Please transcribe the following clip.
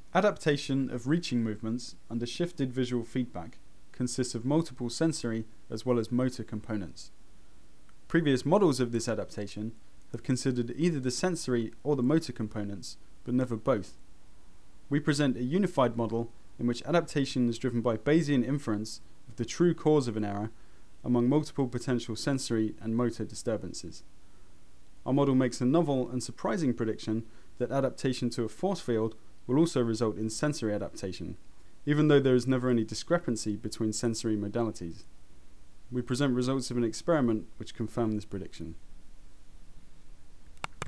Adaptation of reaching movements under shifted visual feedback consists of multiple sensory as well as motor components. Previous models of this adaptation have considered either the sensory or the motor components, but never both. We present a unified model in which adaptation is driven by Bayesian inference of the true cause of an error among multiple potential sensory and motor disturbances. Our model makes a novel and surprising prediction that adaptation to a force field will also result in sensory adaptation, even though there is never any discrepancy between sensory modalities. We present results of an experiment which confirm this prediction.